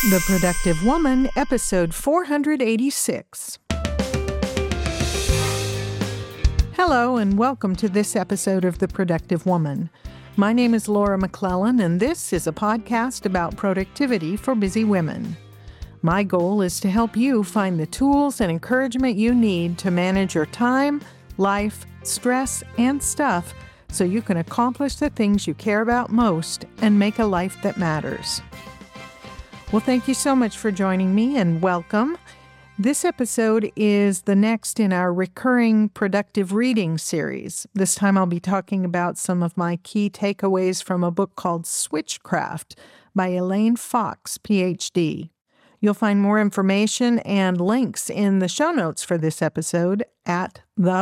The Productive Woman, episode 486. Hello, and welcome to this episode of The Productive Woman. My name is Laura McClellan, and this is a podcast about productivity for busy women. My goal is to help you find the tools and encouragement you need to manage your time, life, stress, and stuff so you can accomplish the things you care about most and make a life that matters. Well, thank you so much for joining me and welcome. This episode is the next in our recurring productive reading series. This time I'll be talking about some of my key takeaways from a book called Switchcraft by Elaine Fox, PhD. You'll find more information and links in the show notes for this episode at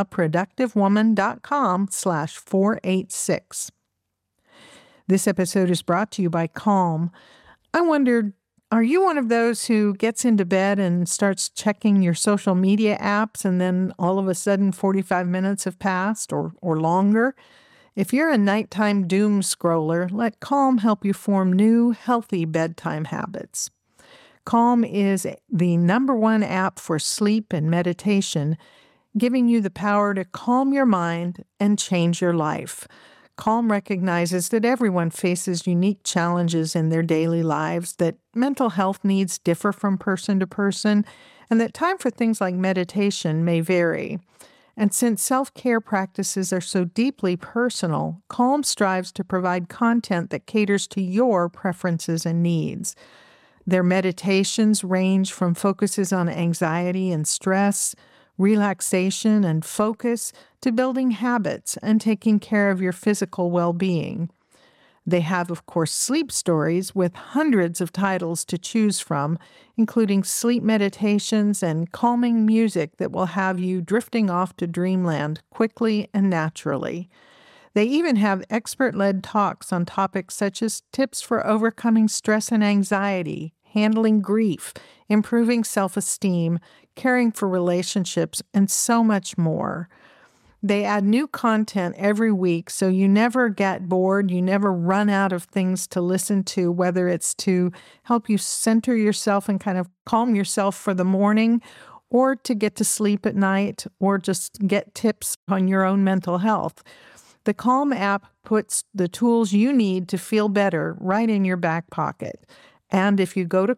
theproductivewoman.com/486. This episode is brought to you by Calm. I wondered, are you one of those who gets into bed and starts checking your social media apps and then all of a sudden 45 minutes have passed or longer? If you're a nighttime doom scroller, let Calm help you form new, healthy bedtime habits. Calm is the #1 app for sleep and meditation, giving you the power to calm your mind and change your life. Calm recognizes that everyone faces unique challenges in their daily lives, that mental health needs differ from person to person, and that time for things like meditation may vary. And since self-care practices are so deeply personal, Calm strives to provide content that caters to your preferences and needs. Their meditations range from focuses on anxiety and stress, relaxation and focus, to building habits and taking care of your physical well-being. They have, of course, sleep stories with hundreds of titles to choose from, including sleep meditations and calming music that will have you drifting off to dreamland quickly and naturally. They even have expert-led talks on topics such as tips for overcoming stress and anxiety, handling grief, improving self-esteem, caring for relationships, and so much more. They add new content every week, so you never get bored, you never run out of things to listen to, whether it's to help you center yourself and kind of calm yourself for the morning, or to get to sleep at night, or just get tips on your own mental health. The Calm app puts the tools you need to feel better right in your back pocket. And if you go to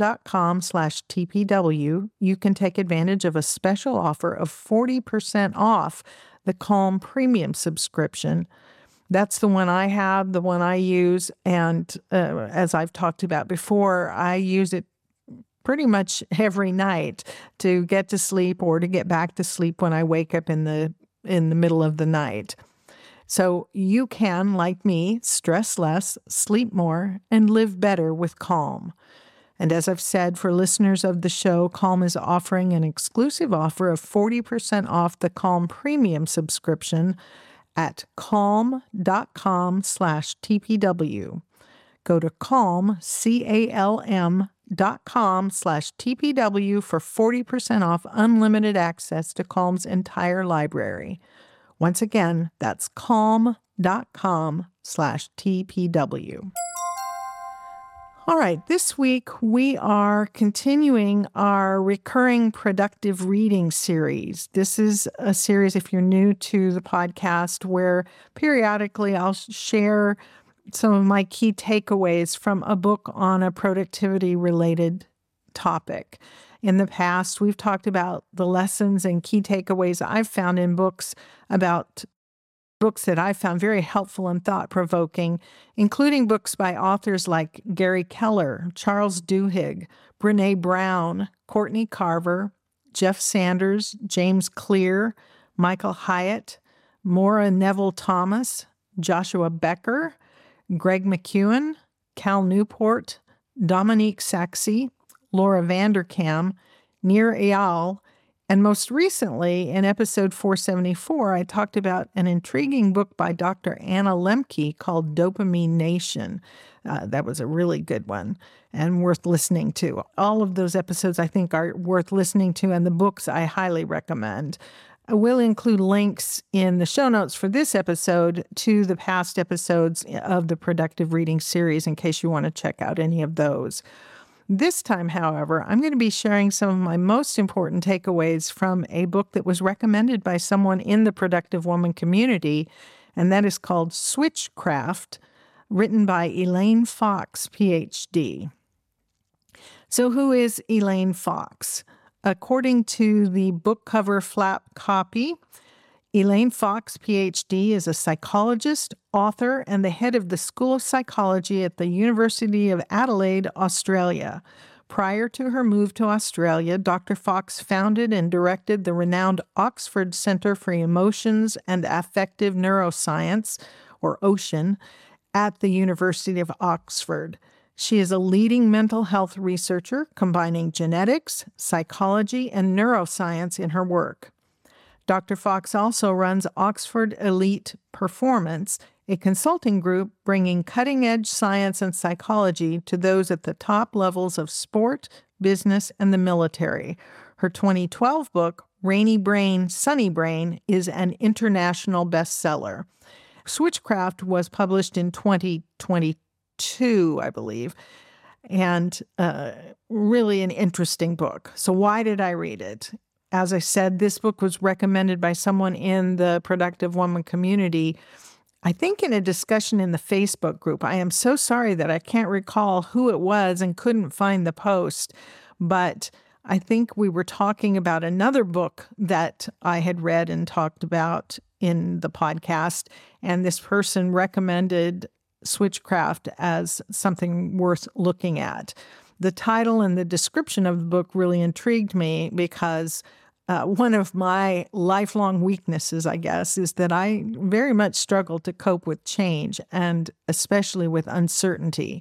calm.com/TPW, you can take advantage of a special offer of 40% off the Calm Premium subscription. That's the one I have, the one I use, and as I've talked about before, I use it pretty much every night to get to sleep or to get back to sleep when I wake up in the middle of the night. So you can, like me, stress less, sleep more, and live better with Calm. And as I've said, for listeners of the show, Calm is offering an exclusive offer of 40% off the Calm Premium subscription at calm.com/TPW. Go to calm, CALM.com/TPW for 40% off unlimited access to Calm's entire library. Once again, that's calm.com/TPW. All right, this week we are continuing our recurring productive reading series. This is a series, if you're new to the podcast, where periodically I'll share some of my key takeaways from a book on a productivity-related topic. In the past, we've talked about the lessons and key takeaways I've found in books that I found very helpful and thought-provoking, including books by authors like Gary Keller, Charles Duhigg, Brené Brown, Courtney Carver, Jeff Sanders, James Clear, Michael Hyatt, Maura Neville Thomas, Joshua Becker, Greg McKeown, Cal Newport, Dominique Saxey, Laura Vanderkam, Nir Eyal, and most recently, in episode 474, I talked about an intriguing book by Dr. Anna Lemke called Dopamine Nation. That was a really good one and worth listening to. All of those episodes, I think, are worth listening to, and the books I highly recommend. I will include links in the show notes for this episode to the past episodes of the Productive Reading series in case you want to check out any of those. This time, however, I'm going to be sharing some of my most important takeaways from a book that was recommended by someone in the Productive Woman community, and that is called Switchcraft, written by Elaine Fox, PhD. So who is Elaine Fox? According to the book cover flap copy, Elaine Fox, PhD, is a psychologist, author, and the head of the School of Psychology at the University of Adelaide, Australia. Prior to her move to Australia, Dr. Fox founded and directed the renowned Oxford Centre for Emotions and Affective Neuroscience, or OCEAN, at the University of Oxford. She is a leading mental health researcher combining genetics, psychology, and neuroscience in her work. Dr. Fox also runs Oxford Elite Performance, a consulting group bringing cutting-edge science and psychology to those at the top levels of sport, business, and the military. Her 2012 book, Rainy Brain, Sunny Brain, is an international bestseller. Switchcraft was published in 2022, I believe, and really an interesting book. So why did I read it? As I said, this book was recommended by someone in the Productive Woman community, I think in a discussion in the Facebook group. I am so sorry that I can't recall who it was and couldn't find the post, but I think we were talking about another book that I had read and talked about in the podcast, and this person recommended Switchcraft as something worth looking at. The title and the description of the book really intrigued me because one of my lifelong weaknesses, I guess, is that I very much struggle to cope with change and especially with uncertainty.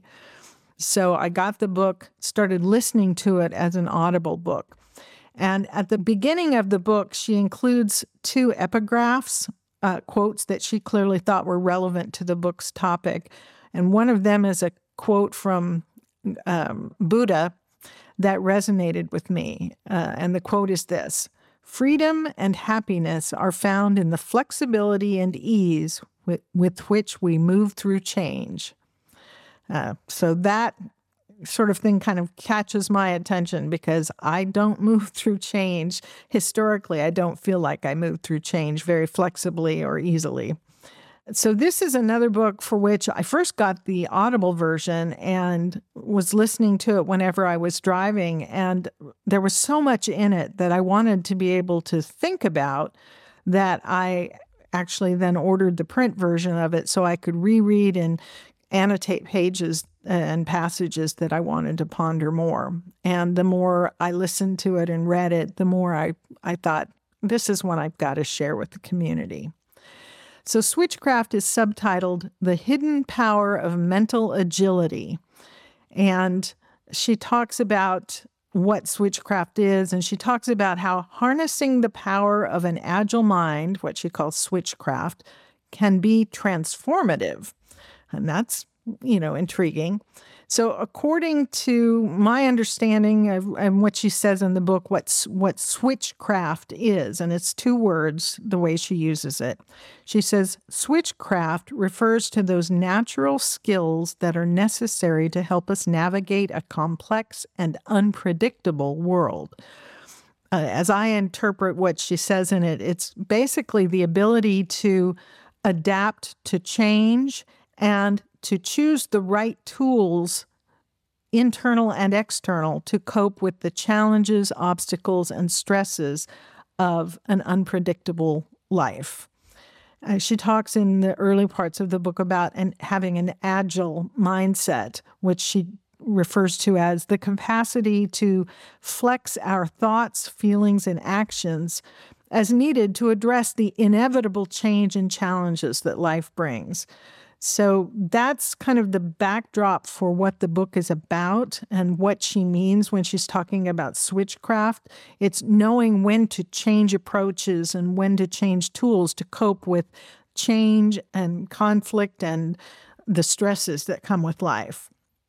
So I got the book, started listening to it as an Audible book. And at the beginning of the book, she includes two epigraphs, quotes that she clearly thought were relevant to the book's topic. And one of them is a quote from Buddha that resonated with me. And the quote is this: "Freedom and happiness are found in the flexibility and ease with which we move through change." So that sort of thing kind of catches my attention because I don't move through change. Historically, I don't feel like I move through change very flexibly or easily. So this is another book for which I first got the Audible version and was listening to it whenever I was driving. And there was so much in it that I wanted to be able to think about that I actually then ordered the print version of it so I could reread and annotate pages and passages that I wanted to ponder more. And the more I listened to it and read it, the more I thought, this is one I've got to share with the community. So Switchcraft is subtitled The Hidden Power of Mental Agility. And she talks about what Switchcraft is, and she talks about how harnessing the power of an agile mind, what she calls Switchcraft, can be transformative. And that's, intriguing. So according to my understanding of and what she says in the book, what switchcraft is, and it's two words, the way she uses it. She says, switchcraft refers to those natural skills that are necessary to help us navigate a complex and unpredictable world. As I interpret what she says in it, it's basically the ability to adapt to change and to choose the right tools, internal and external, to cope with the challenges, obstacles, and stresses of an unpredictable life. She talks in the early parts of the book about having an agile mindset, which she refers to as the capacity to flex our thoughts, feelings, and actions as needed to address the inevitable change and challenges that life brings. So that's kind of the backdrop for what the book is about and what she means when she's talking about switchcraft. It's knowing when to change approaches and when to change tools to cope with change and conflict and the stresses that come with life.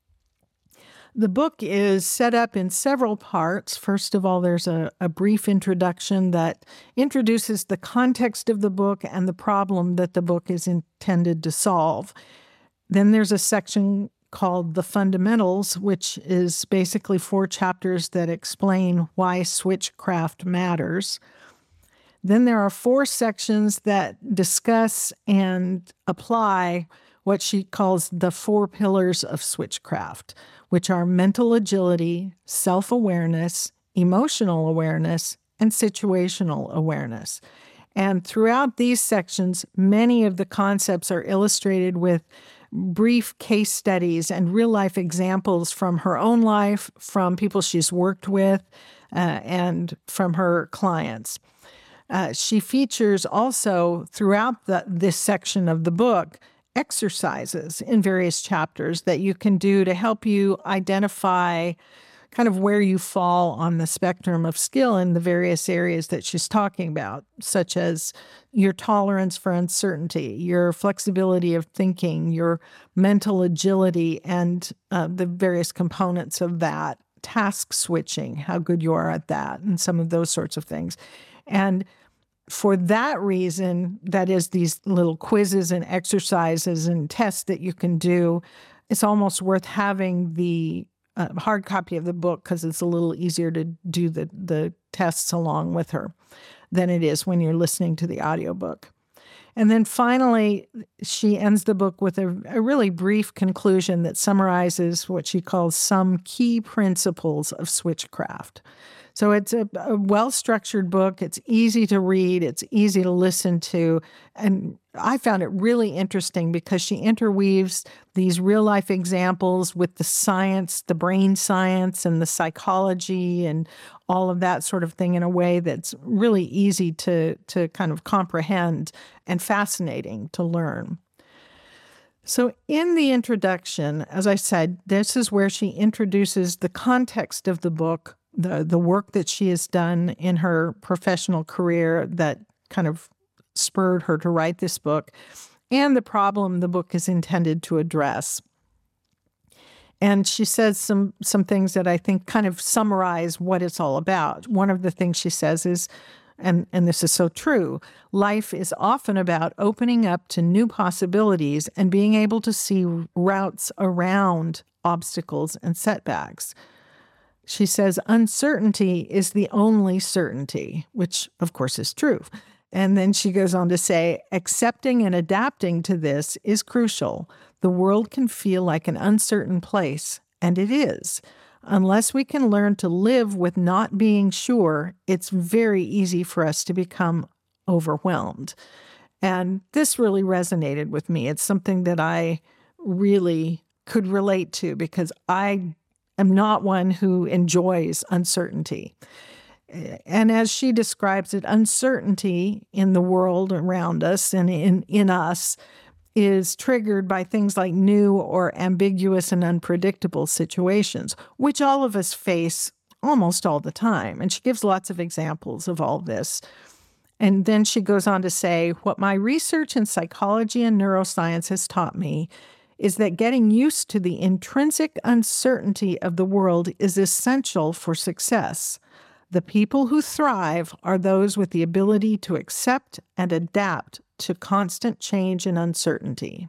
The book is set up in several parts. First of all, there's a brief introduction that introduces the context of the book and the problem that the book is intended to solve. Then there's a section called The Fundamentals, which is basically 4 chapters that explain why switchcraft matters. Then there are 4 sections that discuss and apply what she calls the 4 pillars of switchcraft, which are mental agility, self-awareness, emotional awareness, and situational awareness. And throughout these sections, many of the concepts are illustrated with brief case studies and real-life examples from her own life, from people she's worked with, and from her clients. She features also throughout this section of the book exercises in various chapters that you can do to help you identify kind of where you fall on the spectrum of skill in the various areas that she's talking about, such as your tolerance for uncertainty, your flexibility of thinking, your mental agility, and the various components of that, task switching, how good you are at that, and some of those sorts of things. And for that reason, that is these little quizzes and exercises and tests that you can do, it's almost worth having the hard copy of the book because it's a little easier to do the tests along with her than it is when you're listening to the audiobook. And then finally, she ends the book with a really brief conclusion that summarizes what she calls some key principles of switchcraft. So it's a well-structured book. It's easy to read. It's easy to listen to. And I found it really interesting because she interweaves these real-life examples with the science, the brain science and the psychology and all of that sort of thing in a way that's really easy to kind of comprehend and fascinating to learn. So in the introduction, as I said, this is where she introduces the context of the book, the work that she has done in her professional career that kind of spurred her to write this book, and the problem the book is intended to address. And she says some things that I think kind of summarize what it's all about. One of the things she says is, and this is so true, life is often about opening up to new possibilities and being able to see routes around obstacles and setbacks. She says, uncertainty is the only certainty, which of course is true. And then she goes on to say, accepting and adapting to this is crucial. The world can feel like an uncertain place, and it is. Unless we can learn to live with not being sure, it's very easy for us to become overwhelmed. And this really resonated with me. It's something that I really could relate to because I am not one who enjoys uncertainty. And as she describes it, uncertainty in the world around us and in us is triggered by things like new or ambiguous and unpredictable situations, which all of us face almost all the time. And she gives lots of examples of all this. And then she goes on to say, what my research in psychology and neuroscience has taught me is that getting used to the intrinsic uncertainty of the world is essential for success. The people who thrive are those with the ability to accept and adapt to constant change and uncertainty.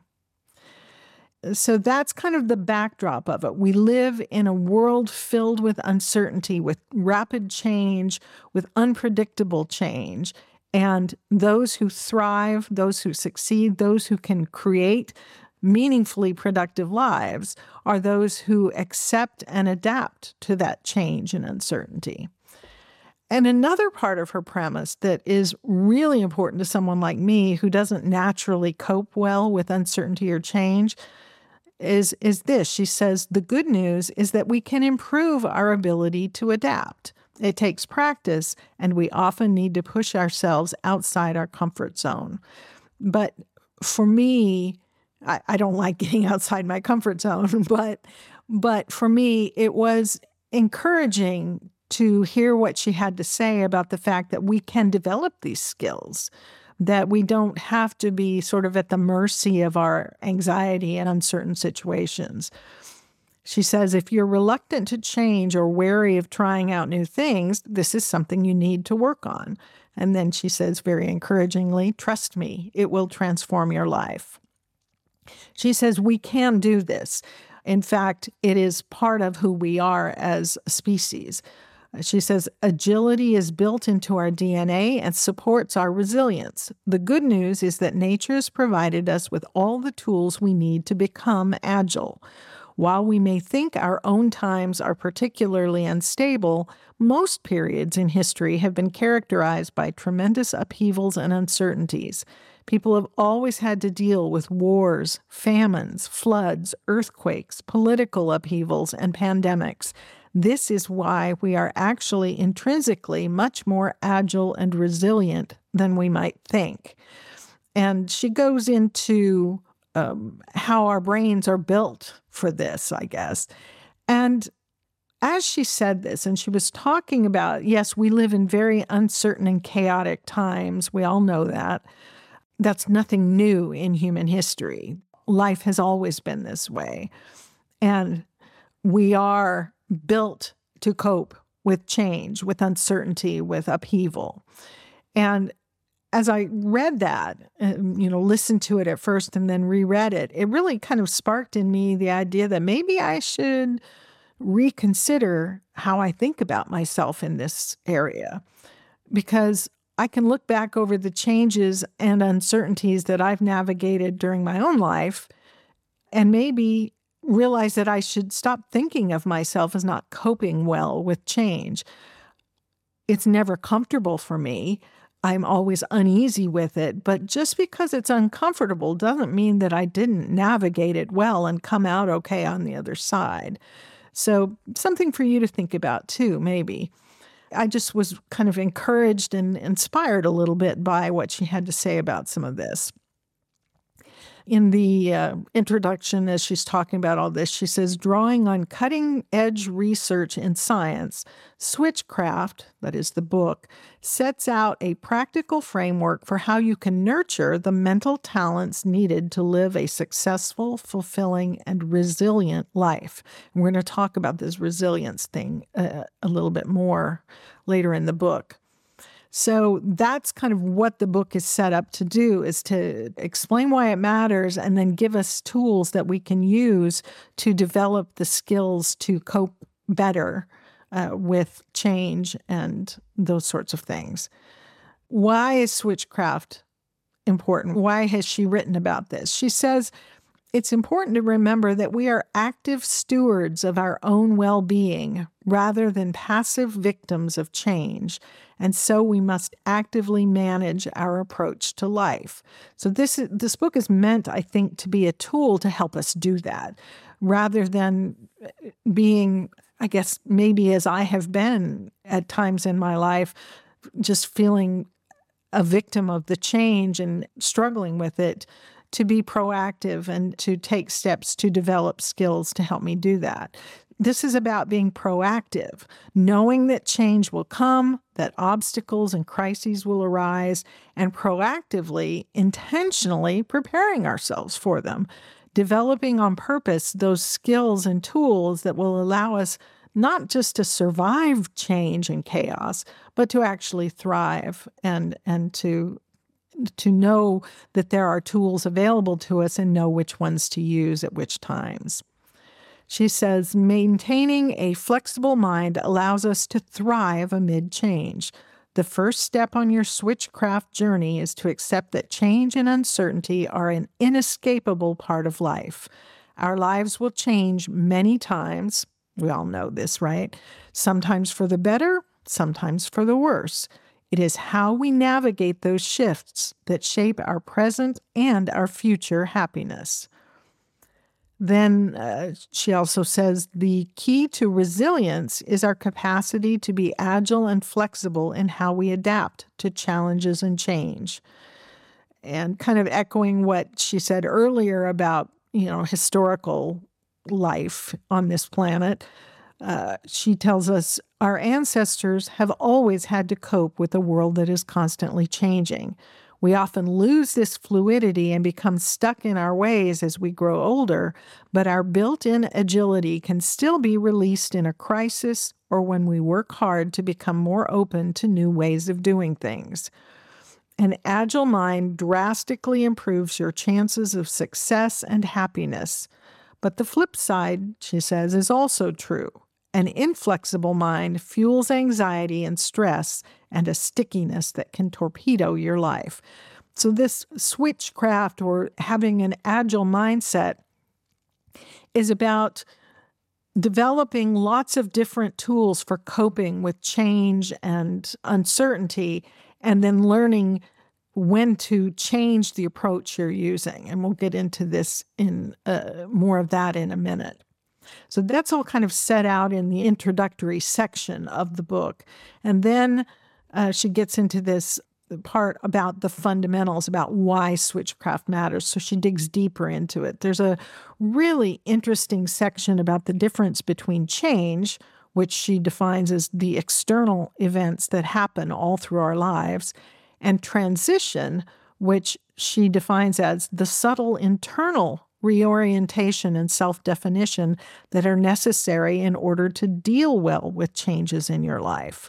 So that's kind of the backdrop of it. We live in a world filled with uncertainty, with rapid change, with unpredictable change. And those who thrive, those who succeed, those who can create meaningfully productive lives are those who accept and adapt to that change and uncertainty. And another part of her premise that is really important to someone like me who doesn't naturally cope well with uncertainty or change is this. She says, the good news is that we can improve our ability to adapt. It takes practice, and we often need to push ourselves outside our comfort zone. But for me, I don't like getting outside my comfort zone, but for me, it was encouraging to hear what she had to say about the fact that we can develop these skills, that we don't have to be sort of at the mercy of our anxiety in uncertain situations. She says, if you're reluctant to change or wary of trying out new things, this is something you need to work on. And then she says very encouragingly, trust me, it will transform your life. She says, we can do this. In fact, it is part of who we are as a species. She says, agility is built into our DNA and supports our resilience. The good news is that nature has provided us with all the tools we need to become agile. While we may think our own times are particularly unstable, most periods in history have been characterized by tremendous upheavals and uncertainties. People have always had to deal with wars, famines, floods, earthquakes, political upheavals, and pandemics. This is why we are actually intrinsically much more agile and resilient than we might think. And she goes into how our brains are built for this, I guess. And as she said this, and she was talking about, yes, we live in very uncertain and chaotic times. We all know that. That's nothing new in human history. Life has always been this way. And we are built to cope with change, with uncertainty, with upheaval. And as I read that, listened to it at first and then reread it, it really kind of sparked in me the idea that maybe I should reconsider how I think about myself in this area, because I can look back over the changes and uncertainties that I've navigated during my own life and maybe realize that I should stop thinking of myself as not coping well with change. It's never comfortable for me. I'm always uneasy with it, but just because it's uncomfortable doesn't mean that I didn't navigate it well and come out okay on the other side. So something for you to think about too, maybe. I just was kind of encouraged and inspired a little bit by what she had to say about some of this. In the introduction, as she's talking about all this, she says, drawing on cutting-edge research in science, Switchcraft, that is the book, sets out a practical framework for how you can nurture the mental talents needed to live a successful, fulfilling, and resilient life. And we're going to talk about this resilience thing a little bit more later in the book. So that's kind of what the book is set up to do, is to explain why it matters and then give us tools that we can use to develop the skills to cope better with change and those sorts of things. Why is Switchcraft important? Why has she written about this? She says, it's important to remember that we are active stewards of our own well-being rather than passive victims of change, and so we must actively manage our approach to life. So this book is meant, I think, to be a tool to help us do that, rather than being, I guess, maybe as I have been at times in my life, just feeling a victim of the change and struggling with it, to be proactive and to take steps to develop skills to help me do that. This is about being proactive, knowing that change will come, that obstacles and crises will arise, and proactively, intentionally preparing ourselves for them, developing on purpose those skills and tools that will allow us not just to survive change and chaos, but to actually thrive and to know that there are tools available to us and know which ones to use at which times. She says, maintaining a flexible mind allows us to thrive amid change. The first step on your Switchcraft journey is to accept that change and uncertainty are an inescapable part of life. Our lives will change many times. We all know this, right? Sometimes for the better, sometimes for the worse. It is how we navigate those shifts that shape our present and our future happiness. Then she also says the key to resilience is our capacity to be agile and flexible in how we adapt to challenges and change. And kind of echoing what she said earlier about, historical life on this planet, she tells us our ancestors have always had to cope with a world that is constantly changing. We often lose this fluidity and become stuck in our ways as we grow older, but our built-in agility can still be released in a crisis or when we work hard to become more open to new ways of doing things. An agile mind drastically improves your chances of success and happiness. But the flip side, she says, is also true. An inflexible mind fuels anxiety and stress and a stickiness that can torpedo your life. So this switchcraft, or having an agile mindset, is about developing lots of different tools for coping with change and uncertainty, and then learning when to change the approach you're using. And we'll get into this in more of that in a minute. So that's all kind of set out in the introductory section of the book. And then she gets into this part about the fundamentals, about why switchcraft matters. So she digs deeper into it. There's a really interesting section about the difference between change, which she defines as the external events that happen all through our lives, and transition, which she defines as the subtle internal reorientation and self-definition that are necessary in order to deal well with changes in your life.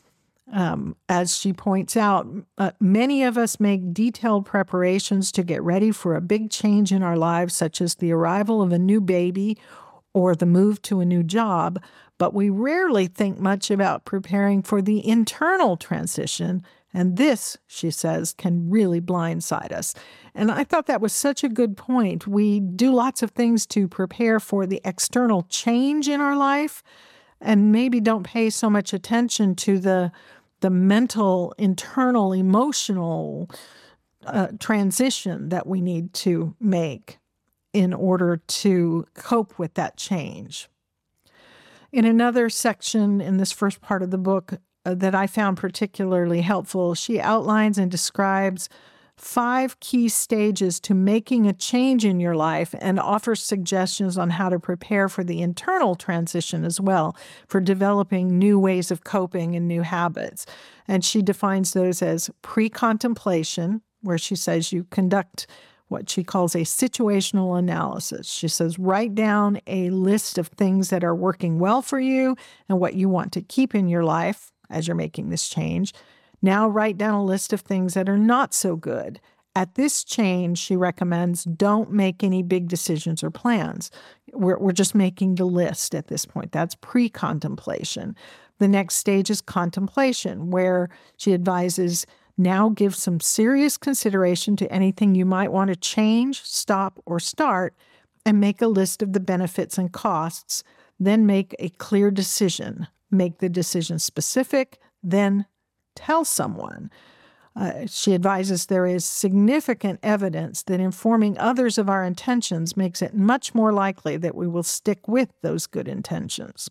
As she points out, many of us make detailed preparations to get ready for a big change in our lives, such as the arrival of a new baby or the move to a new job, but we rarely think much about preparing for the internal transition. And this, she says, can really blindside us. And I thought that was such a good point. We do lots of things to prepare for the external change in our life, and maybe don't pay so much attention to the mental, internal, emotional transition that we need to make in order to cope with that change. In another section in this first part of the book that I found particularly helpful, she outlines and describes 5 key stages to making a change in your life and offers suggestions on how to prepare for the internal transition as well, for developing new ways of coping and new habits. And she defines those as pre-contemplation, where she says you conduct what she calls a situational analysis. She says, write down a list of things that are working well for you and what you want to keep in your life as you're making this change. Now write down a list of things that are not so good. At this change, she recommends don't make any big decisions or plans. We're just making the list at this point. That's pre-contemplation. The next stage is contemplation, where she advises now give some serious consideration to anything you might want to change, stop, or start, and make a list of the benefits and costs. Then make a clear decision. Make the decision specific, then tell someone. She advises there is significant evidence that informing others of our intentions makes it much more likely that we will stick with those good intentions.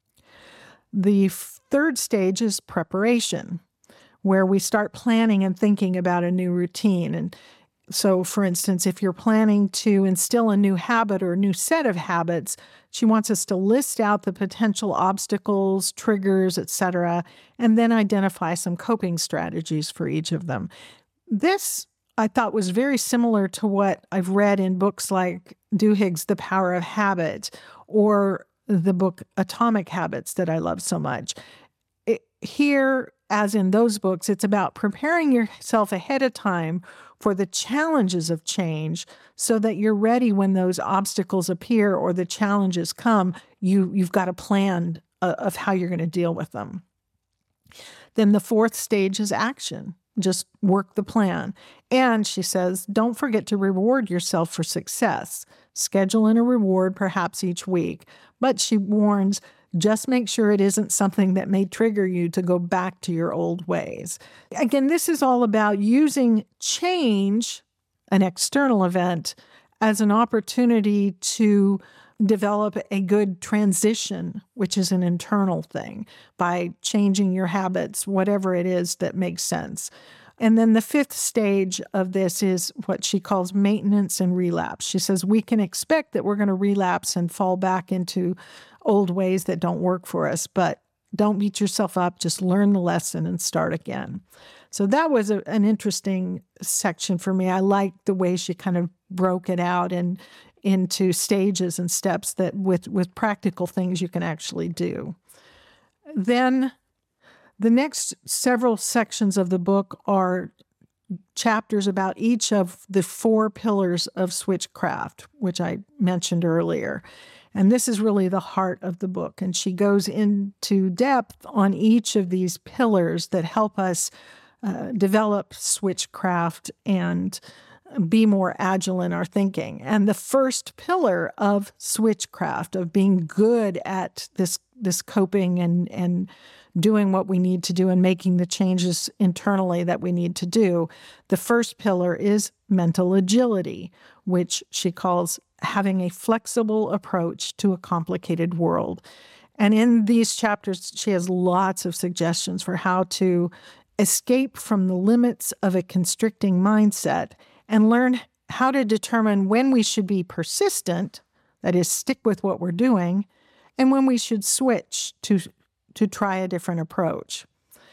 The third stage is preparation, where we start planning and thinking about a new routine. And so, for instance, if you're planning to instill a new habit or a new set of habits, she wants us to list out the potential obstacles, triggers, etc., and then identify some coping strategies for each of them. This, I thought, was very similar to what I've read in books like Duhigg's The Power of Habit or the book Atomic Habits that I love so much. Here, as in those books, it's about preparing yourself ahead of time for the challenges of change so that you're ready when those obstacles appear or the challenges come. You've got a plan of how you're going to deal with them. Then the fourth stage is action. Just work the plan. And she says, don't forget to reward yourself for success. Schedule in a reward perhaps each week. But she warns, just make sure it isn't something that may trigger you to go back to your old ways. Again, this is all about using change, an external event, as an opportunity to develop a good transition, which is an internal thing, by changing your habits, whatever it is that makes sense. And then the fifth stage of this is what she calls maintenance and relapse. She says we can expect that we're going to relapse and fall back into old ways that don't work for us, but don't beat yourself up. Just learn the lesson and start again. So that was an interesting section for me. I liked the way she kind of broke it out and into stages and steps that with practical things you can actually do. Then the next several sections of the book are chapters about each of the 4 pillars of switchcraft, which I mentioned earlier. And this is really the heart of the book. And she goes into depth on each of these pillars that help us develop switchcraft and be more agile in our thinking. And the first pillar of switchcraft, of being good at this coping and doing what we need to do and making the changes internally that we need to do, the first pillar is mental agility, which she calls having a flexible approach to a complicated world. And in these chapters, she has lots of suggestions for how to escape from the limits of a constricting mindset and learn how to determine when we should be persistent, that is, stick with what we're doing, and when we should switch to try a different approach.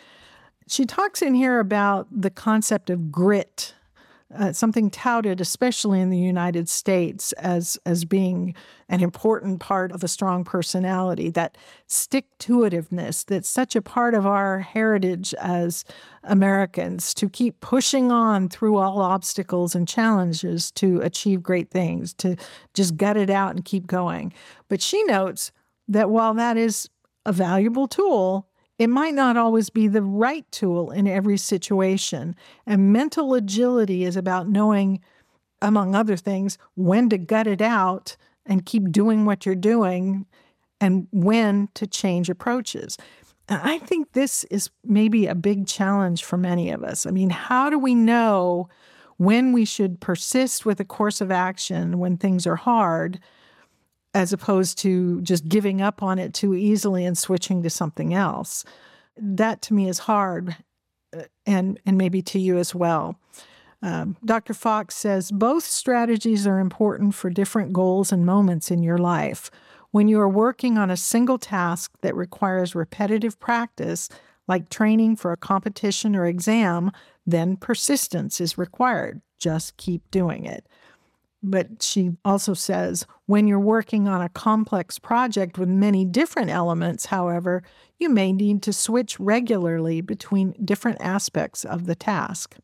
She talks in here about the concept of grit, something touted, especially in the United States, as being an important part of a strong personality, that stick-to-itiveness that's such a part of our heritage as Americans, to keep pushing on through all obstacles and challenges to achieve great things, to just gut it out and keep going. But she notes that while that is a valuable tool, it might not always be the right tool in every situation. And mental agility is about knowing, among other things, when to gut it out and keep doing what you're doing and when to change approaches. And I think this is maybe a big challenge for many of us. I mean, how do we know when we should persist with a course of action when things are hard, as opposed to just giving up on it too easily and switching to something else? That to me is hard, and maybe to you as well. Dr. Fox says, both strategies are important for different goals and moments in your life. When you are working on a single task that requires repetitive practice, like training for a competition or exam, then persistence is required. Just keep doing it. But she also says, when you're working on a complex project with many different elements, however, you may need to switch regularly between different aspects of the task.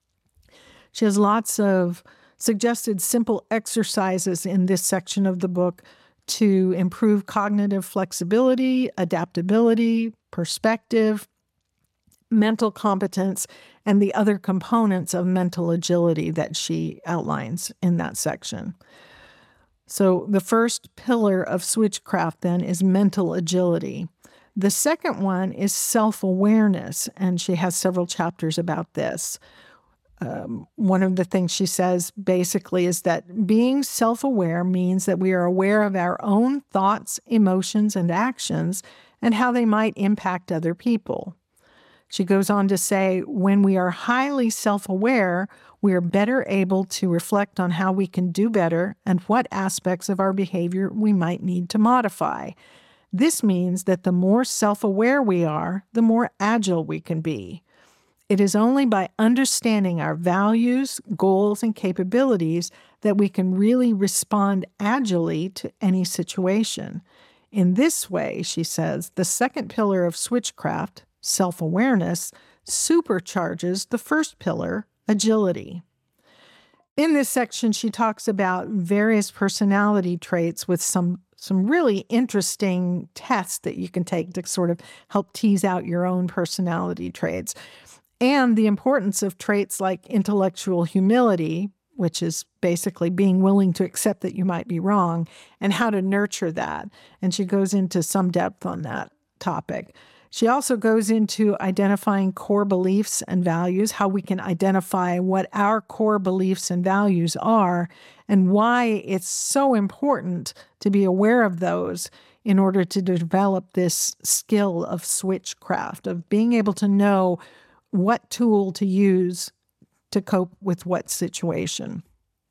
She has lots of suggested simple exercises in this section of the book to improve cognitive flexibility, adaptability, perspective, mental competence, and the other components of mental agility that she outlines in that section. So the first pillar of switchcraft then is mental agility. The second one is self-awareness, and she has several chapters about this. One of the things she says basically is that being self-aware means that we are aware of our own thoughts, emotions, and actions and how they might impact other people. She goes on to say, when we are highly self-aware, we are better able to reflect on how we can do better and what aspects of our behavior we might need to modify. This means that the more self-aware we are, the more agile we can be. It is only by understanding our values, goals, and capabilities that we can really respond agilely to any situation. In this way, she says, the second pillar of switchcraft, self-awareness, supercharges the first pillar, agility. In this section, she talks about various personality traits with some really interesting tests that you can take to sort of help tease out your own personality traits, and the importance of traits like intellectual humility, which is basically being willing to accept that you might be wrong, and how to nurture that. And she goes into some depth on that topic. She also goes into identifying core beliefs and values, how we can identify what our core beliefs and values are, and why it's so important to be aware of those in order to develop this skill of switchcraft, of being able to know what tool to use to cope with what situation.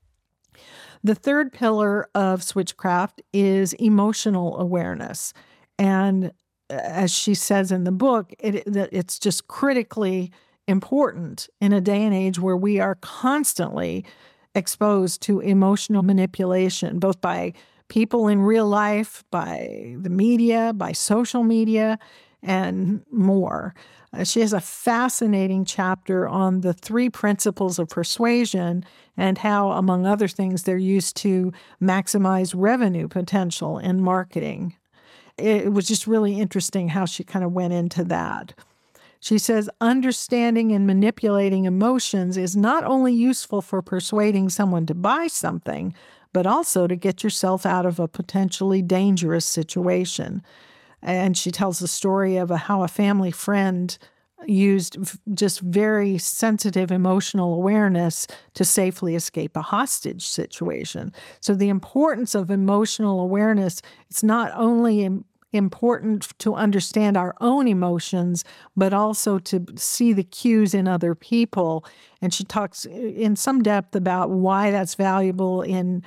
The third pillar of switchcraft is emotional awareness. And as she says in the book, it's just critically important in a day and age where we are constantly exposed to emotional manipulation, both by people in real life, by the media, by social media. and more. She has a fascinating chapter on the 3 principles of persuasion and how, among other things, they're used to maximize revenue potential in marketing. It was just really interesting how she kind of went into that. She says, understanding and manipulating emotions is not only useful for persuading someone to buy something, but also to get yourself out of a potentially dangerous situation. And she tells the story of how a family friend used just very sensitive emotional awareness to safely escape a hostage situation. So the importance of emotional awareness, it's not only important to understand our own emotions, but also to see the cues in other people. And she talks in some depth about why that's valuable in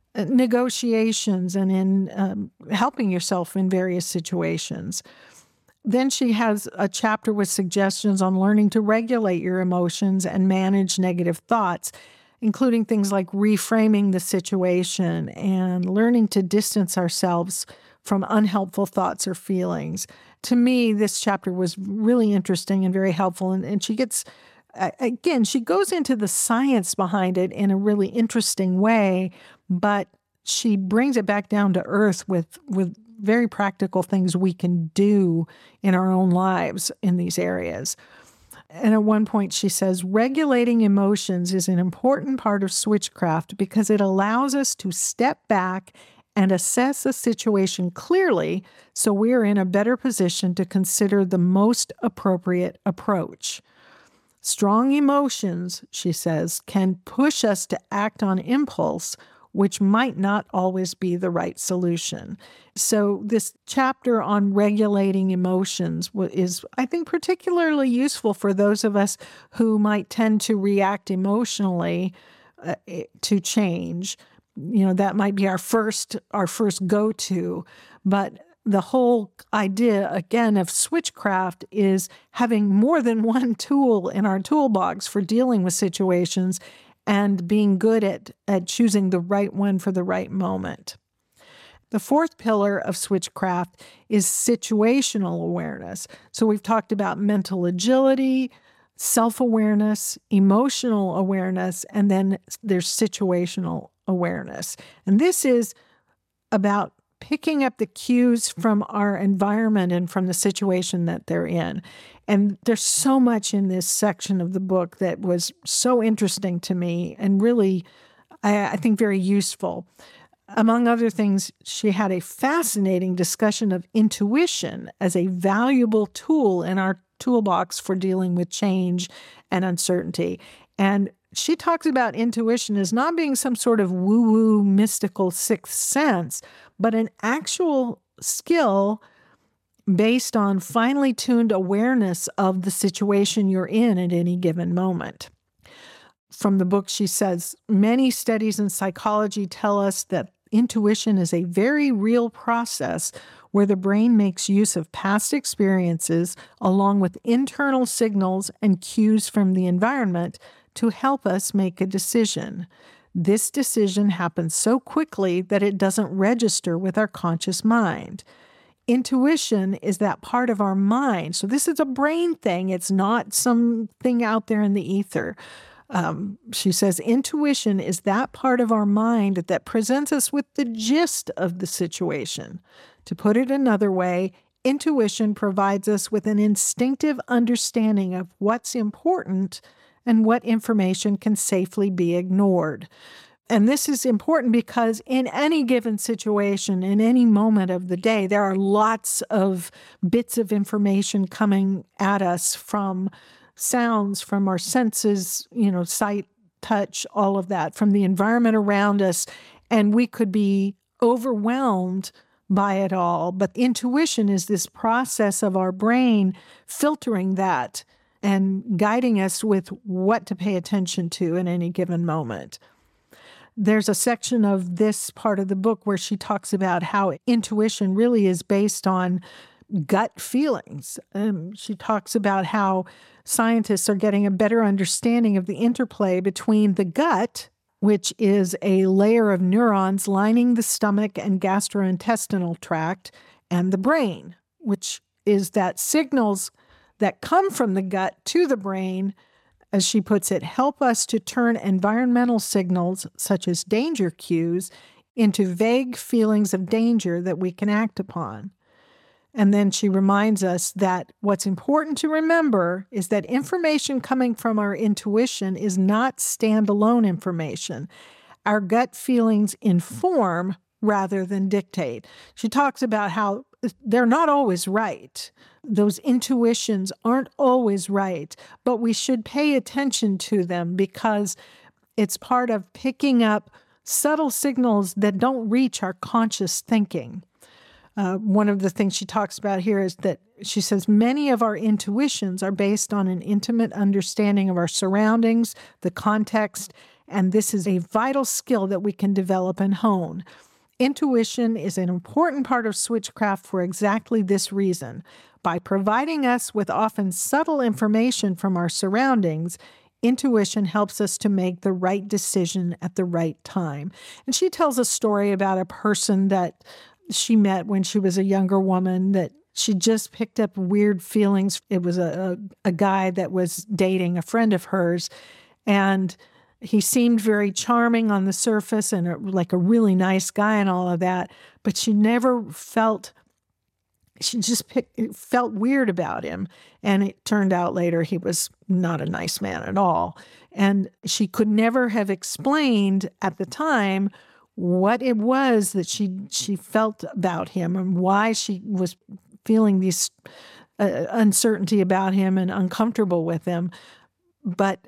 negotiations and in helping yourself in various situations. Then she has a chapter with suggestions on learning to regulate your emotions and manage negative thoughts, including things like reframing the situation and learning to distance ourselves from unhelpful thoughts or feelings. To me, this chapter was really interesting and very helpful. And she gets, again, she goes into the science behind it in a really interesting way, but she brings it back down to earth with very practical things we can do in our own lives in these areas. And at one point she says, regulating emotions is an important part of switchcraft because it allows us to step back and assess a situation clearly so we are in a better position to consider the most appropriate approach. Strong emotions, she says, can push us to act on impulse, which might not always be the right solution. So this chapter on regulating emotions is, I think, particularly useful for those of us who might tend to react emotionally to change. You know, that might be our first go-to, but the whole idea, again, of switchcraft is having more than one tool in our toolbox for dealing with situations and being good at choosing the right one for the right moment. The 4th pillar of switchcraft is situational awareness. So we've talked about mental agility, self-awareness, emotional awareness, and then there's situational awareness. And this is about picking up the cues from our environment and from the situation that they're in. And there's so much in this section of the book that was so interesting to me and really, I think, very useful. Among other things, she had a fascinating discussion of intuition as a valuable tool in our toolbox for dealing with change and uncertainty. And she talks about intuition as not being some sort of woo-woo mystical sixth sense, but an actual skill based on finely tuned awareness of the situation you're in at any given moment. From the book, she says, many studies in psychology tell us that intuition is a very real process where the brain makes use of past experiences along with internal signals and cues from the environment to help us make a decision. This decision happens so quickly that it doesn't register with our conscious mind. Intuition is that part of our mind. So this is a brain thing. It's not something out there in the ether. She says, intuition is that part of our mind that presents us with the gist of the situation. To put it another way, intuition provides us with an instinctive understanding of what's important and what information can safely be ignored. And this is important because in any given situation, in any moment of the day, there are lots of bits of information coming at us from sounds, from our senses, sight, touch, all of that, from the environment around us. And we could be overwhelmed by it all. But intuition is this process of our brain filtering that and guiding us with what to pay attention to in any given moment. There's a section of this part of the book where she talks about how intuition really is based on gut feelings. She talks about how scientists are getting a better understanding of the interplay between the gut, which is a layer of neurons lining the stomach and gastrointestinal tract, and the brain, which is that signals that come from the gut to the brain, as she puts it, help us to turn environmental signals, such as danger cues, into vague feelings of danger that we can act upon. And then she reminds us that what's important to remember is that information coming from our intuition is not standalone information. Our gut feelings inform rather than dictate. She talks about how they're not always right. Those intuitions aren't always right, but we should pay attention to them because it's part of picking up subtle signals that don't reach our conscious thinking. One of the things she talks about here is that she says many of our intuitions are based on an intimate understanding of our surroundings, the context, and this is a vital skill that we can develop and hone. Intuition is an important part of Switchcraft for exactly this reason. By providing us with often subtle information from our surroundings, intuition helps us to make the right decision at the right time. And she tells a story about a person that she met when she was a younger woman that she just picked up weird feelings. It was a guy that was dating a friend of hers, and he seemed very charming on the surface and like a really nice guy and all of that, but she just felt weird about him. And it turned out later he was not a nice man at all. And she could never have explained at the time what it was that she felt about him and why she was feeling this uncertainty about him and uncomfortable with him. But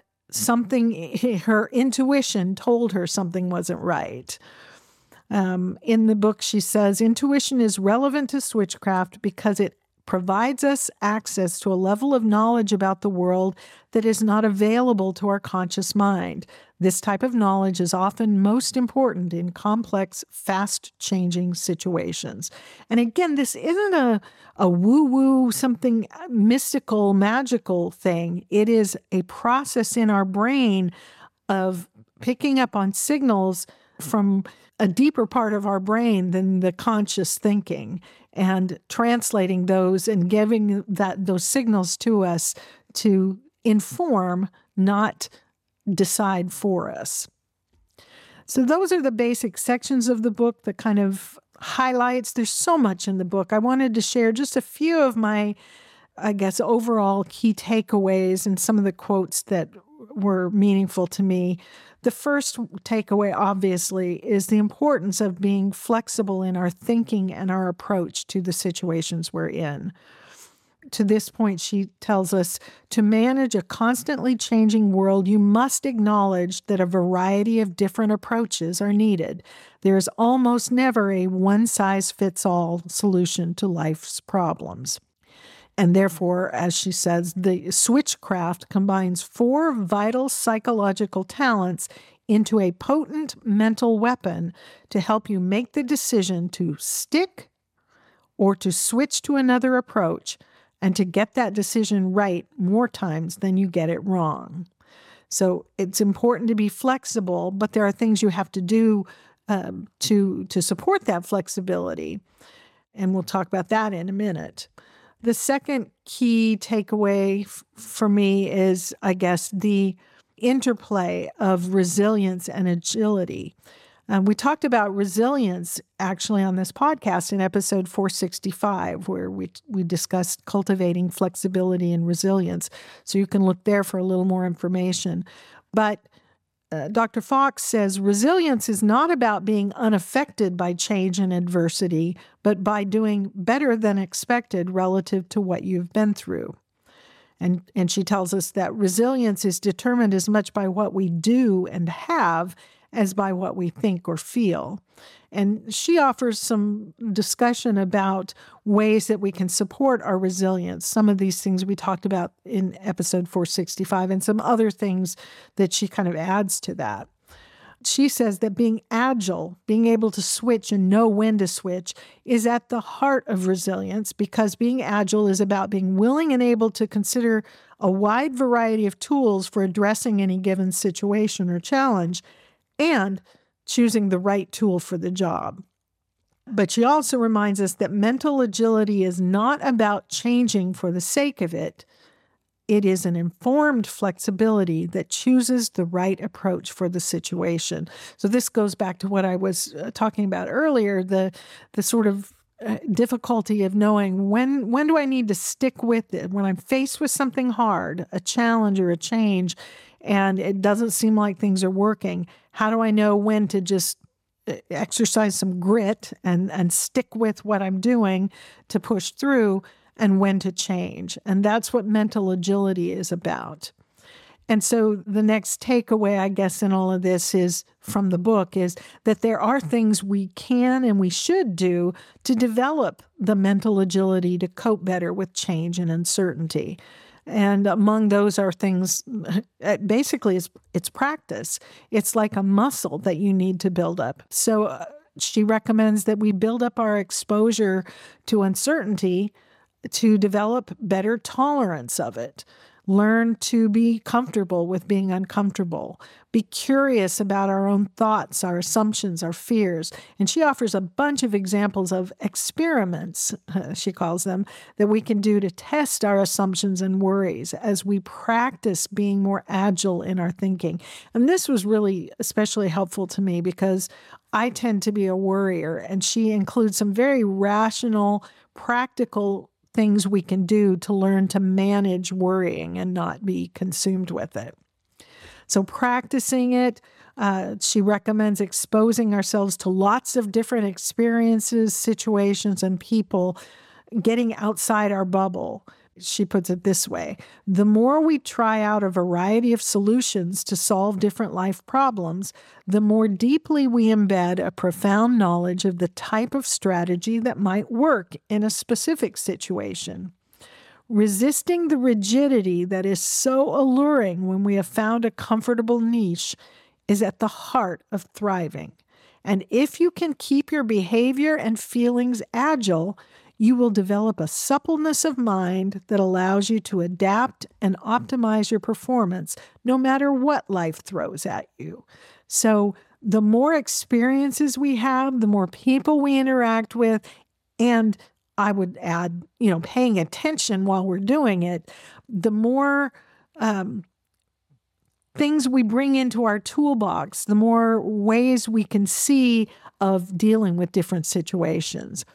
her intuition told her something wasn't right. In the book, she says, intuition is relevant to Switchcraft because it provides us access to a level of knowledge about the world that is not available to our conscious mind. This type of knowledge is often most important in complex, fast-changing situations. And again, this isn't a woo-woo, something mystical, magical thing. It is a process in our brain of picking up on signals from a deeper part of our brain than the conscious thinking and translating those and giving those signals to us to inform, not decide for us. So those are the basic sections of the book, the kind of highlights. There's so much in the book. I wanted to share just a few of my, I guess, overall key takeaways and some of the quotes that were meaningful to me. The first takeaway, obviously, is the importance of being flexible in our thinking and our approach to the situations we're in. To this point, she tells us, to manage a constantly changing world, you must acknowledge that a variety of different approaches are needed. There is almost never a one-size-fits-all solution to life's problems. And therefore, as she says, the Switchcraft combines 4 vital psychological talents into a potent mental weapon to help you make the decision to stick or to switch to another approach, and to get that decision right more times than you get it wrong. So it's important to be flexible, but there are things you have to do to support that flexibility. And we'll talk about that in a minute. The second key takeaway for me is, I guess, the interplay of resilience and agility. We talked about resilience actually on this podcast in episode 465, where we discussed cultivating flexibility and resilience. So you can look there for a little more information. But Dr. Fox says resilience is not about being unaffected by change and adversity, but by doing better than expected relative to what you've been through. And she tells us that resilience is determined as much by what we do and have as by what we think or feel. And she offers some discussion about ways that we can support our resilience. Some of these things we talked about in episode 465 and some other things that she kind of adds to that. She says that being agile, being able to switch and know when to switch, is at the heart of resilience, because being agile is about being willing and able to consider a wide variety of tools for addressing any given situation or challenge, and choosing the right tool for the job. But she also reminds us that mental agility is not about changing for the sake of it. It is an informed flexibility that chooses the right approach for the situation. So this goes back to what I was talking about earlier, the sort of difficulty of knowing when do I need to stick with it? When I'm faced with something hard, a challenge or a change, and it doesn't seem like things are working, how do I know when to just exercise some grit and stick with what I'm doing to push through, and when to change? And that's what mental agility is about. And so the next takeaway, I guess, in all of this is from the book is that there are things we can and we should do to develop the mental agility to cope better with change and uncertainty. And among those are things, basically, it's practice. It's like a muscle that you need to build up. So she recommends that we build up our exposure to uncertainty to develop better tolerance of it. Learn to be comfortable with being uncomfortable. Be curious about our own thoughts, our assumptions, our fears. And she offers a bunch of examples of experiments, she calls them, that we can do to test our assumptions and worries as we practice being more agile in our thinking. And this was really especially helpful to me because I tend to be a worrier, and she includes some very rational, practical things we can do to learn to manage worrying and not be consumed with it. So practicing it, she recommends exposing ourselves to lots of different experiences, situations, and people, getting outside our bubble. She puts it this way: the more we try out a variety of solutions to solve different life problems, the more deeply we embed a profound knowledge of the type of strategy that might work in a specific situation. Resisting the rigidity that is so alluring when we have found a comfortable niche is at the heart of thriving. And if you can keep your behavior and feelings agile, you will develop a suppleness of mind that allows you to adapt and optimize your performance no matter what life throws at you. So the more experiences we have, the more people we interact with, and I would add, paying attention while we're doing it, the more things we bring into our toolbox, the more ways we can see of dealing with different situations.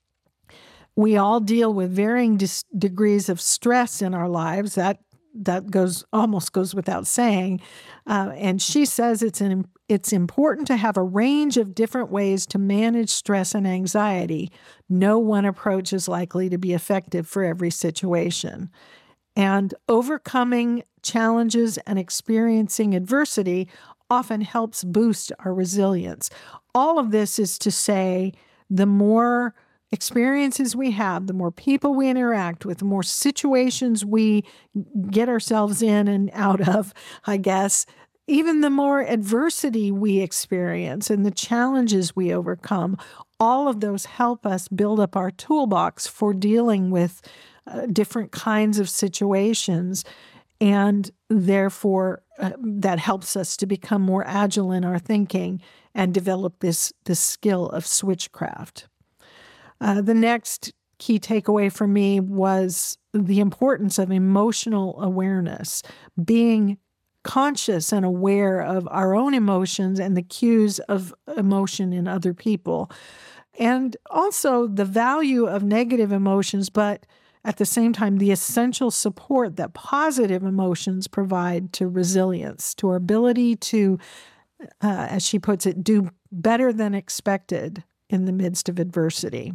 We all deal with varying degrees of stress in our lives. That almost goes without saying. And she says it's important to have a range of different ways to manage stress and anxiety. No one approach is likely to be effective for every situation. And overcoming challenges and experiencing adversity often helps boost our resilience. All of this is to say, the more experiences we have, the more people we interact with, the more situations we get ourselves in and out of, I guess, even the more adversity we experience and the challenges we overcome, all of those help us build up our toolbox for dealing with different kinds of situations. And therefore, that helps us to become more agile in our thinking and develop this skill of switchcraft. The next key takeaway for me was the importance of emotional awareness, being conscious and aware of our own emotions and the cues of emotion in other people, and also the value of negative emotions, but at the same time, the essential support that positive emotions provide to resilience, to our ability to, as she puts it, do better than expected in the midst of adversity.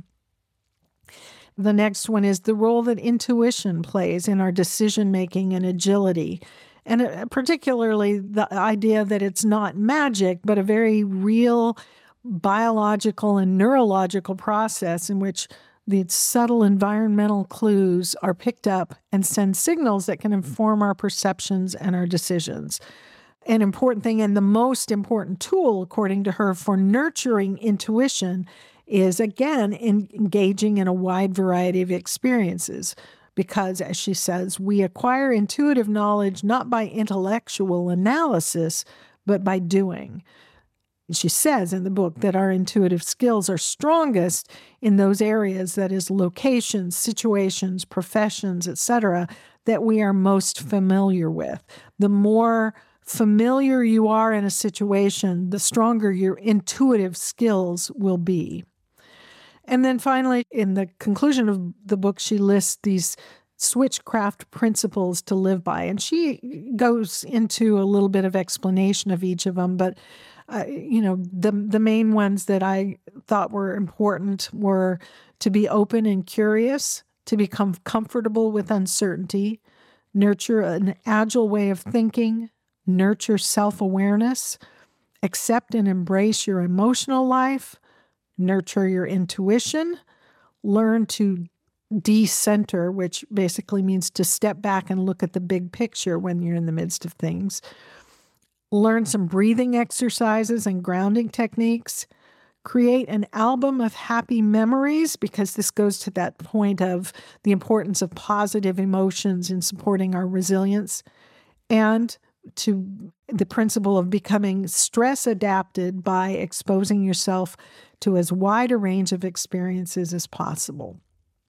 The next one is the role that intuition plays in our decision-making and agility, and particularly the idea that it's not magic, but a very real biological and neurological process in which the subtle environmental clues are picked up and send signals that can inform our perceptions and our decisions. An important thing, and the most important tool, according to her, for nurturing intuition is, again, engaging in a wide variety of experiences. Because, as she says, we acquire intuitive knowledge not by intellectual analysis, but by doing. She says in the book that our intuitive skills are strongest in those areas, that is, locations, situations, professions, etc., that we are most familiar with. The more familiar you are in a situation, the stronger your intuitive skills will be. And then finally, in the conclusion of the book, she lists these switchcraft principles to live by. And she goes into a little bit of explanation of each of them, but the main ones that I thought were important were to be open and curious, to become comfortable with uncertainty, nurture an agile way of thinking, nurture self-awareness, accept and embrace your emotional life, nurture your intuition, learn to decenter, which basically means to step back and look at the big picture when you're in the midst of things, learn some breathing exercises and grounding techniques, create an album of happy memories, because this goes to that point of the importance of positive emotions in supporting our resilience, and to the principle of becoming stress adapted by exposing yourself to as wide a range of experiences as possible.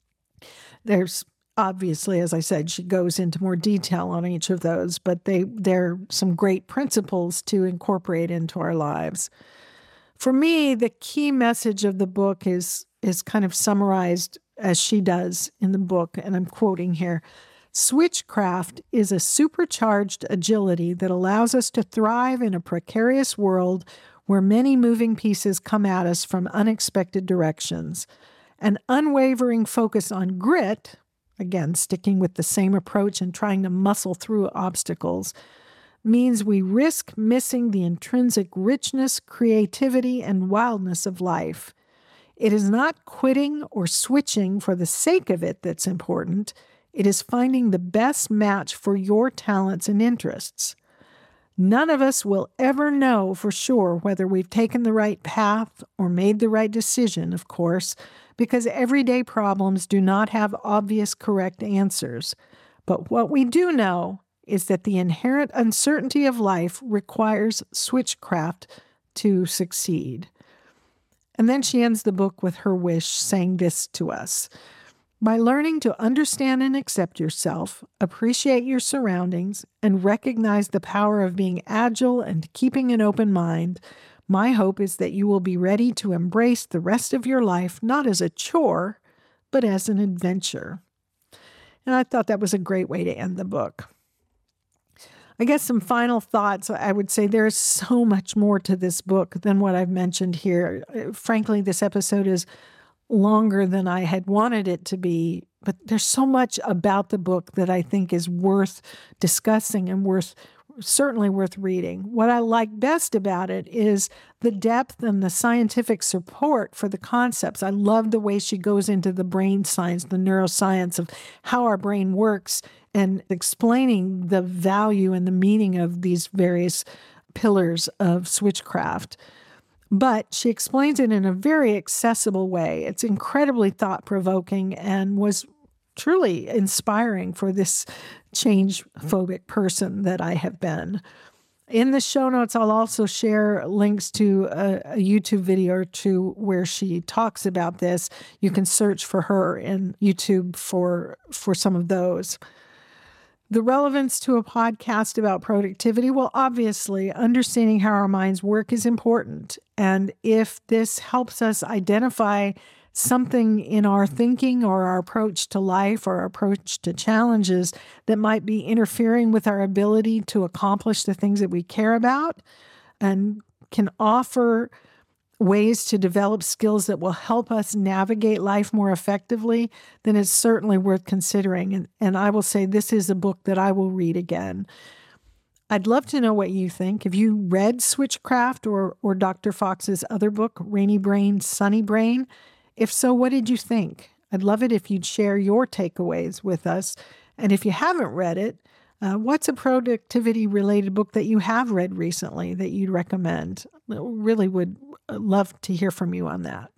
There's obviously, as I said, she goes into more detail on each of those, but they're some great principles to incorporate into our lives. For me, the key message of the book is kind of summarized as she does in the book, and I'm quoting here. Switchcraft is a supercharged agility that allows us to thrive in a precarious world where many moving pieces come at us from unexpected directions. An unwavering focus on grit, again, sticking with the same approach and trying to muscle through obstacles, means we risk missing the intrinsic richness, creativity, and wildness of life. It is not quitting or switching for the sake of it that's important. It is finding the best match for your talents and interests. None of us will ever know for sure whether we've taken the right path or made the right decision, of course, because everyday problems do not have obvious correct answers. But what we do know is that the inherent uncertainty of life requires switchcraft to succeed. And then she ends the book with her wish, saying this to us: by learning to understand and accept yourself, appreciate your surroundings, and recognize the power of being agile and keeping an open mind, my hope is that you will be ready to embrace the rest of your life not as a chore, but as an adventure. And I thought that was a great way to end the book. I guess some final thoughts. I would say there's so much more to this book than what I've mentioned here. Frankly, this episode is longer than I had wanted it to be, but there's so much about the book that I think is worth discussing and certainly worth reading. What I like best about it is the depth and the scientific support for the concepts. I love the way she goes into the brain science, the neuroscience of how our brain works, and explaining the value and the meaning of these various pillars of switchcraft. But she explains it in a very accessible way. It's incredibly thought-provoking and was truly inspiring for this change-phobic person that I have been. In the show notes, I'll also share links to a YouTube video or two where she talks about this. You can search for her in YouTube for some of those. The relevance to a podcast about productivity, well, obviously, understanding how our minds work is important. And if this helps us identify something in our thinking or our approach to life or our approach to challenges that might be interfering with our ability to accomplish the things that we care about, and can offer ways to develop skills that will help us navigate life more effectively, then it's certainly worth considering. And I will say this is a book that I will read again. I'd love to know what you think. Have you read Switchcraft or Dr. Fox's other book, Rainy Brain, Sunny Brain? If so, what did you think? I'd love it if you'd share your takeaways with us. And if you haven't read it, what's a productivity-related book that you have read recently that you'd recommend? Really would love to hear from you on that.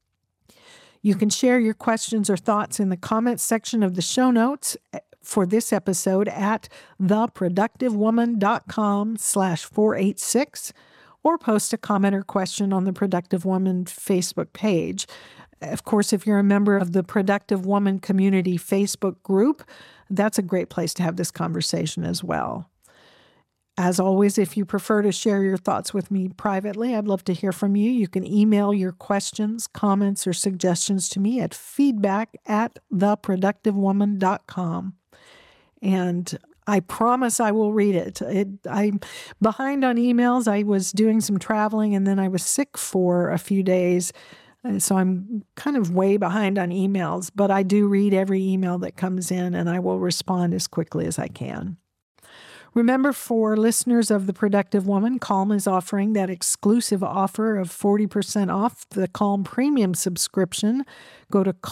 You can share your questions or thoughts in the comments section of the show notes for this episode at theproductivewoman.com/486, or post a comment or question on the Productive Woman Facebook page. Of course, if you're a member of the Productive Woman Community Facebook group, that's a great place to have this conversation as well. As always, if you prefer to share your thoughts with me privately, I'd love to hear from you. You can email your questions, comments, or suggestions to me at feedback@theproductivewoman.com. And I promise I will read it. I'm behind on emails. I was doing some traveling and then I was sick for a few days. So I'm kind of way behind on emails, but I do read every email that comes in and I will respond as quickly as I can. Remember, for listeners of The Productive Woman, Calm is offering that exclusive offer of 40% off the Calm Premium subscription. Go to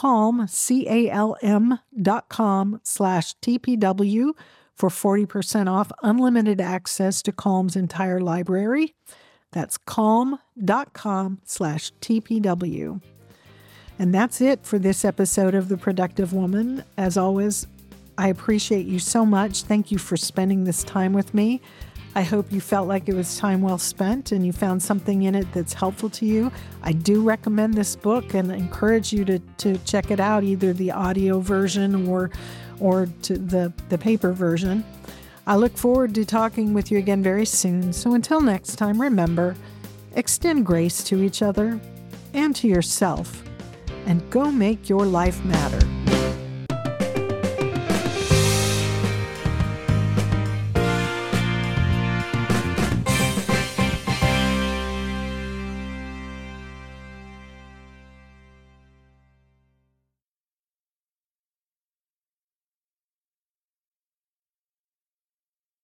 calm.com/TPW for 40% off unlimited access to Calm's entire library. That's calm.com/TPW. And that's it for this episode of The Productive Woman. As always, I appreciate you so much. Thank you for spending this time with me. I hope you felt like it was time well spent and you found something in it that's helpful to you. I do recommend this book and encourage you to check it out, either the audio version or to the paper version. I look forward to talking with you again very soon. So until next time, remember, extend grace to each other and to yourself, and go make your life matter.